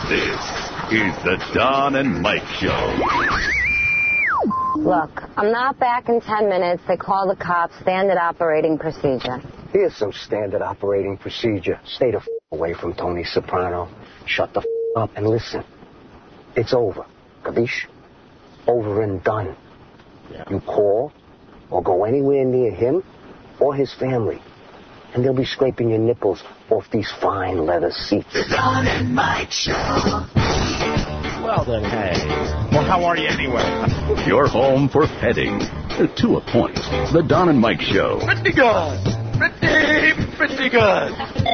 This is the Don and Mike Show. Look, I'm not back in 10 minutes. They call the cops. Standard operating procedure. Here's some standard operating procedure. Stay the away from Tony Soprano. Shut the up and listen. It's over. Kavish? Over and done. Yeah. You call or go anywhere near him or his family, and they'll be scraping your nipples off these fine leather seats. The Don and Mike Show. Well then, hey. Well, how are you anyway? You're home for petting. To a point. The Don and Mike Show. Pretty good. Pretty good.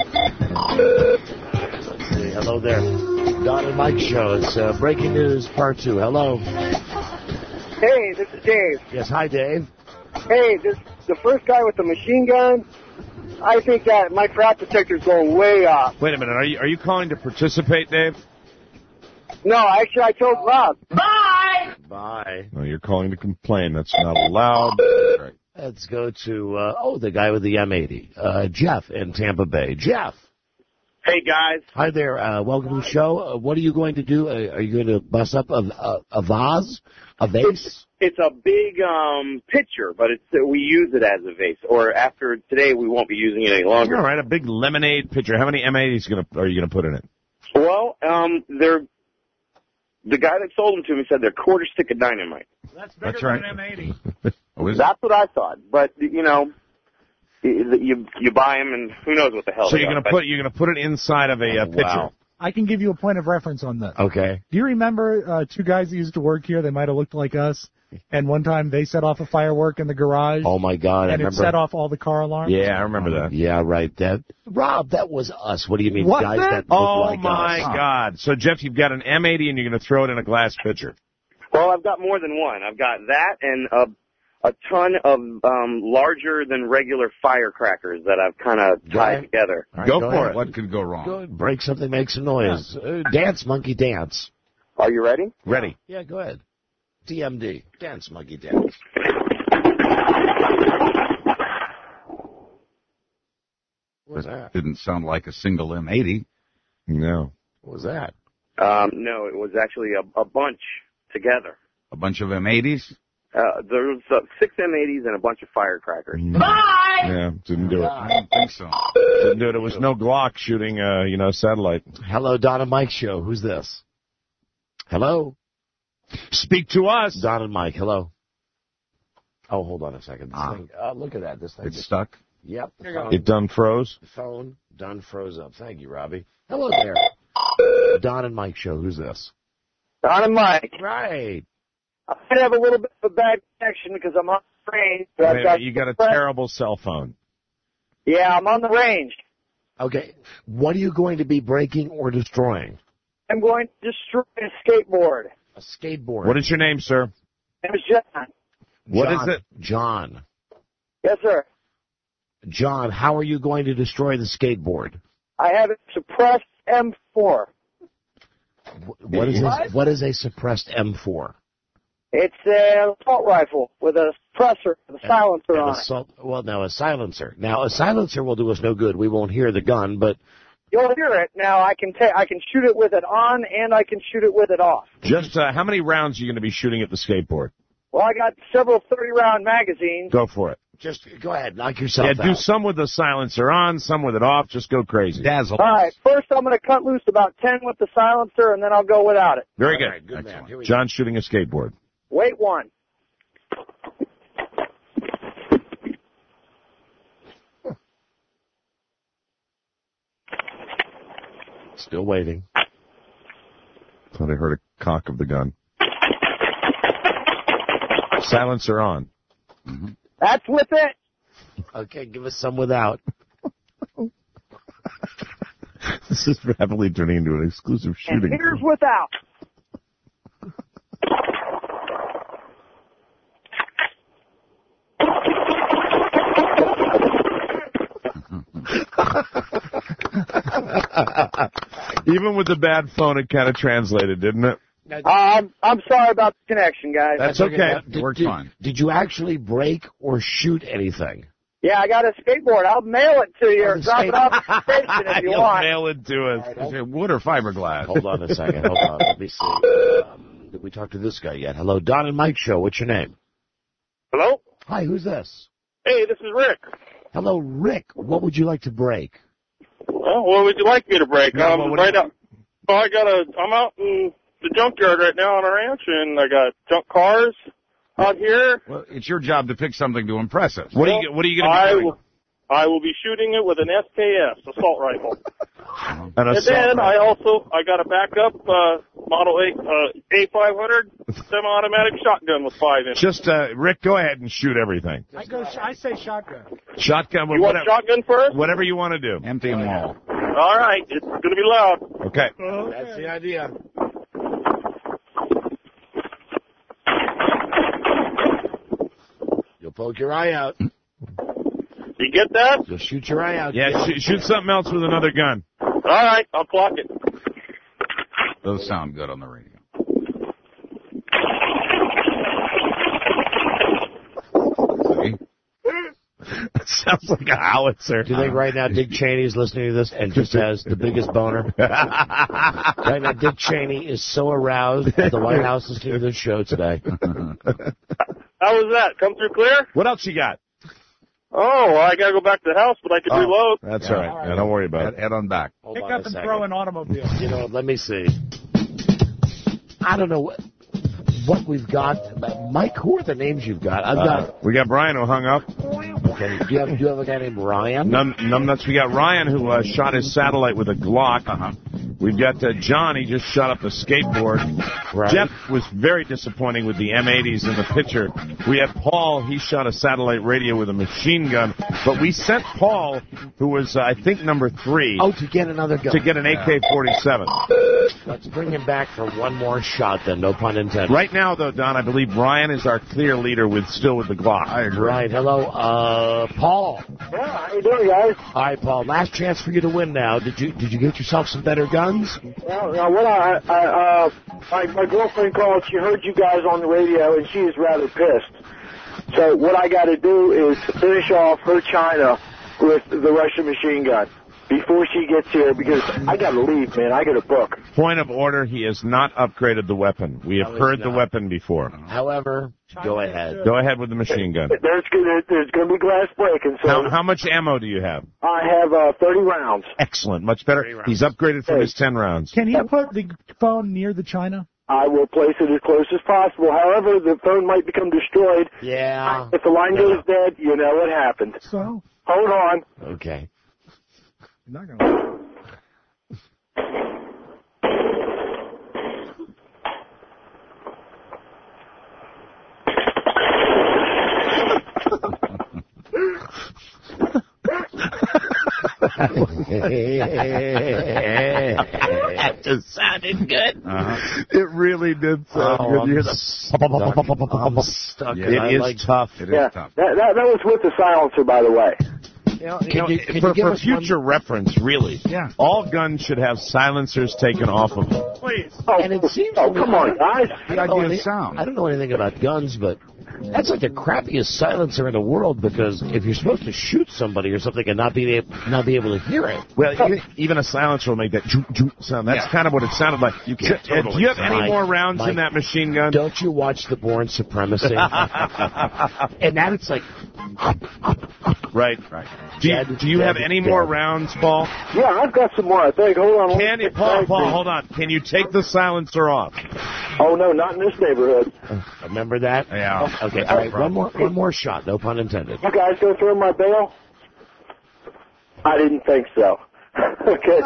Let's see. Hello there. Don and Mike Show. It's breaking news part 2. Hello. Hey, this is Dave. Yes, hi, Dave. Hey, the first guy with the machine gun, I think that my crap detector's going way off. Wait a minute. Are you calling to participate, Dave? No, actually, I told Rob. Bye. No, you're calling to complain. That's not allowed. Right. Let's go to, the guy with the M80. Jeff in Tampa Bay. Jeff. Hey, guys. Hi there. Welcome to the show. What are you going to do? Are you going to bust up a vase? A vase? It's a big pitcher, but we use it as a vase. Or after today, we won't be using it any longer. All right, a big lemonade pitcher. How many M80s are you going to put in it? Well, the guy that sold them to me said they're quarter stick of dynamite. That's right. Than an M80. That's what I thought. But, you buy them, and who knows what the hell. So you're gonna put it inside of a pitcher. Wow. I can give you a point of reference on this. Okay. Do you remember 2 guys that used to work here? They might have looked like us. And one time they set off a firework in the garage. Oh my God! And I remember. It set off all the car alarms. Yeah, I remember that. Yeah, right. Rob, that was us. What do you mean, what guys that look like us? Oh my God! So Jeff, you've got an M80 and you're going to throw it in a glass pitcher. Well, I've got more than one. I've got that and a ton of larger than regular firecrackers that I've kind of tied together. Right, go for ahead. it. What could go wrong? Good. Break something, make some noise. Dance, monkey, dance. Are you ready? Ready. Yeah, go ahead. DMD. Dance, monkey, dance. What was that? Didn't sound like a single M80. No. What was that? No, it was actually a bunch together. A bunch of M80s? There was 6 M80s and a bunch of firecrackers. Bye! Yeah, didn't do it. I don't think so. Didn't do it. It was no Glock shooting, satellite. Hello, Don and Mike Show. Who's this? Hello? Speak to us. Don and Mike, hello. Oh, hold on a second. Look at that. This thing It's stuck? Yep. It done froze? The phone done froze up. Thank you, Robbie. Hello there. Don and Mike Show. Who's this? Don and Mike. Right. I might have a little bit of a bad connection because I'm on the range. You got a terrible cell phone. Yeah, I'm on the range. Okay. What are you going to be breaking or destroying? I'm going to destroy a skateboard. A skateboard. What is your name, sir? My name is John. What is it? John. Yes, sir. John, how are you going to destroy the skateboard? I have a suppressed M4. What is a suppressed M4? It's an assault rifle with a suppressor, with a silencer on it. Well, now a silencer. Now a silencer will do us no good. We won't hear the gun, but you'll hear it. Now I can shoot it with it on, and I can shoot it with it off. Just how many rounds are you going to be shooting at the skateboard? Well, I got several 30-round magazines. Go for it. Just go ahead, knock yourself out. Yeah, do some with the silencer on, some with it off. Just go crazy. Dazzle. All right, first I'm going to cut loose about 10 with the silencer, and then I'll go without it. Very good. Right, good man. Here we John's shooting a skateboard. Wait one. Still waiting. Thought I heard a cock of the gun. Silencer on. Mm-hmm. That's with it. Okay, give us some without. This is rapidly turning into an exclusive shooting. And here's without. Even with the bad phone, it kind of translated, didn't it? I'm sorry about the connection, guys. That's okay. It worked fine. Did you actually break or shoot anything? Yeah, I got a skateboard. I'll mail it to you or drop it off at the station if you You'll want. mail it to us. Is it wood or fiberglass? Hold on a second. Hold on. Let me see. Did we talk to this guy yet? Hello, Don and Mike Show. What's your name? Hello? Hi, who's this? Hey, this is Rick. Hello, Rick. What would you like to break? Well, what would you like me to break? No, well, what right do you- up. Well, I'm out in the junkyard right now on a ranch, and I got junk cars out here. Well, it's your job to pick something to impress us. What are you going to be doing? I will be shooting it with an SKS assault rifle. An And assault then rifle. I got a backup Model A500 semi-automatic shotgun with 5 inches. Just, Rick, go ahead and shoot everything. I say shotgun. Shotgun. You want shotgun first? Whatever you want to do. Empty them all. All right, it's going to be loud. Okay. That's the idea. You'll poke your eye out. You get that? You'll shoot your eye out. Yeah, shoot something else with another gun. All right, I'll clock it. Those sound good on the radio. It sounds like a howitzer. Do you think right now Dick Cheney is listening to this and just has the biggest boner? Right now, Dick Cheney is so aroused at the White House listening to this show today. How was that? Come through clear? What else you got? Oh, well, I got to go back to the house, but I can reload. That's all right. Yeah, don't worry about it. Head on back. Hold Pick on up a and second. throw an automobile. You know, let me see. I don't know what we've got. Mike, who are the names you've got? I've got. We got Brian who hung up. Okay, do you have a guy named Ryan? Numbnuts. We got Ryan who shot his satellite with a Glock. We've got John. He just shot up a skateboard. Right. Jeff was very disappointing with the M80s in the picture. We had Paul. He shot a satellite radio with a machine gun. But we sent Paul, who was, I think, number 3. Oh, to get another gun. To get an AK-47. Let's bring him back for one more shot, then. No pun intended. Right now, though, Don, I believe Ryan is our clear leader still with the Glock. I agree. Right. Hello, Paul. Yeah, how you doing, guys? All right, Paul. Last chance for you to win now. Did you get yourself some better guns? Well, my girlfriend called. She heard you guys on the radio, and she is rather pissed. So what I got to do is finish off her China with the Russian machine gun before she gets here, because I got to leave, man. I got to book. Point of order, he has not upgraded the weapon. We have heard the weapon before. However, go ahead. Go ahead with the machine gun. There's going to be glass breaking. So How much ammo do you have? I have 30 rounds. Excellent. Much better. He's upgraded from his 10 rounds. Can he put the phone near the China? I will place it as close as possible. However, the phone might become destroyed. Yeah. If the line goes dead, you know what happened. So? Hold on. Okay. You're not gonna... That just sounded good. It really did sound good. You hear I'm stuck. It is tough. It is tough. That was with the silencer, by the way. For future reference, really, all guns should have silencers taken off of them. Please. And it seems to me, come on, guys. The idea is sound. I don't know anything about guns, but that's like the crappiest silencer in the world, because if you're supposed to shoot somebody or something and not be able to hear it. Well, even a silencer will make that joot, joot sound. That's kind of what it sounded like. You can't totally do you have any Mike, more rounds in that machine gun? Don't you watch The Bourne Supremacy? And now it's like... Right. Do you have any more rounds, Paul? Yeah, I've got some more, I think. Hold on. Can you, Paul, hold on. Can you take the silencer off? Oh, no, not in this neighborhood. Remember that? Yeah. Okay, all right, one more shot, no pun intended. You guys go through my bail? I didn't think so. Okay.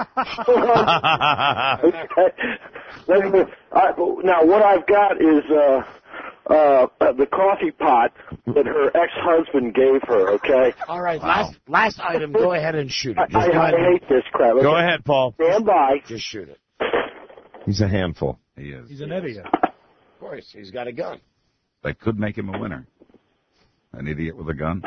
Okay. Now, what I've got is the coffee pot that her ex-husband gave her, okay? All right, last item, go ahead and shoot it. I hate this crap. Okay? Go ahead, Paul. Stand by. Just shoot it. He's a handful. He is. He's an idiot. Of course, he's got a gun. That could make him a winner. An idiot with a gun.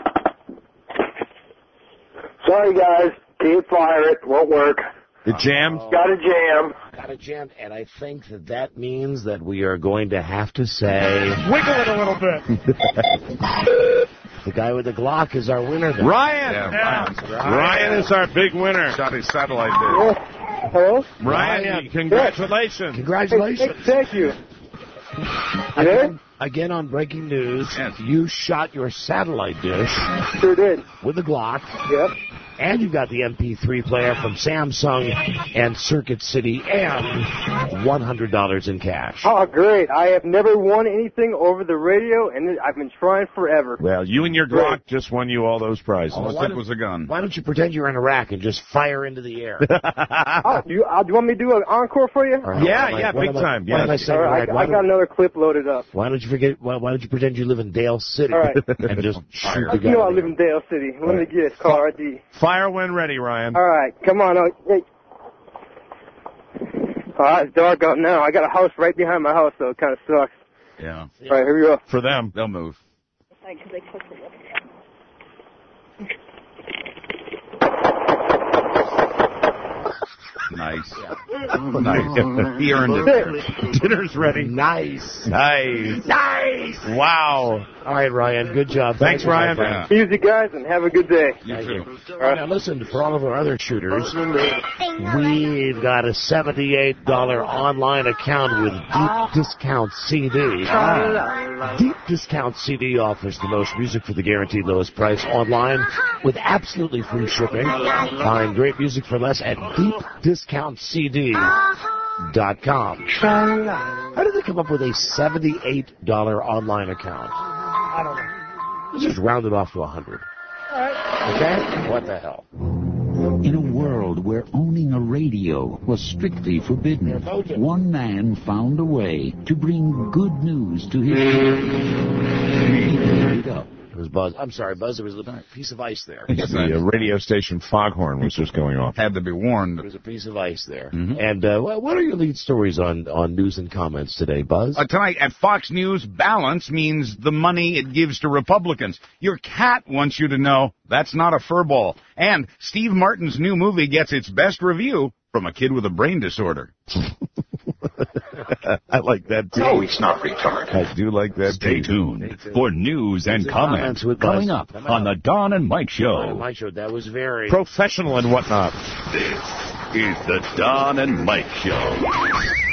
Sorry, guys. Can't fire it. Won't work. It jammed? Got a jam. Got a jam, and I think that means that we are going to have to say... Wiggle it a little bit. The guy with the Glock is our winner. Then. Ryan! Yeah, Ryan is our big winner. Shot his satellite dish. Hello? Ryan, congratulations. Congratulations. Thank you. You there? Again on breaking news, Yes. you shot your satellite dish Sure did. with the Glock. Yep. And you got the MP3 player from Samsung and Circuit City and $100 in cash. Oh, great. I have never won anything over the radio, and I've been trying forever. Well, you and your Glock just won you all those prizes. All it took was a gun. Why don't you pretend you're in Iraq and just fire into the air? Do you want me to do an encore for you? Big time. Why don't I say, All right, I got another clip loaded up. Why don't you pretend you live in Dale City All right. and just shoot the guy? You know I live in Dale City. Let me get caller ID. Fire when ready, Ryan. All right, come on. Hey. It's dark out now. I got a house right behind my house, so it kind of sucks. Yeah. All right, here we go. For them. They'll move. Nice. Nice. He earned it. Dinner's ready. Nice. Nice. Nice. Wow. All right, Ryan. Good job. Thanks, Ryan. Yeah. Easy, guys, and have a good day. You too. Now, listen, for all of our other shooters, we've got a $78 online account with Deep Discount CD. Deep Discount CD offers the most music for the guaranteed lowest price online with absolutely free shipping. Find great music for less at deepdiscountcd.com. How did they come up with a $78 online account? I don't know. Let's just round it off to 100. Okay? What the hell? In a world where owning a radio was strictly forbidden, one man found a way to bring good news to his He picked it up. It was Buzz. I'm sorry, Buzz. There was a piece of ice there. The radio station foghorn was just going off. Had to be warned. There was a piece of ice there. Mm-hmm. And what are your lead stories on news and comments today, Buzz? Tonight at Fox News, balance means the money it gives to Republicans. Your cat wants you to know that's not a furball. And Steve Martin's new movie gets its best review from a kid with a brain disorder. I like that, too. No, it's not retarded. I do like that, Stay tuned for news and comments with coming Buzz. up on the Don and Mike Don and Show. Mike Show. That was very professional and whatnot. This is the Don and Mike Show.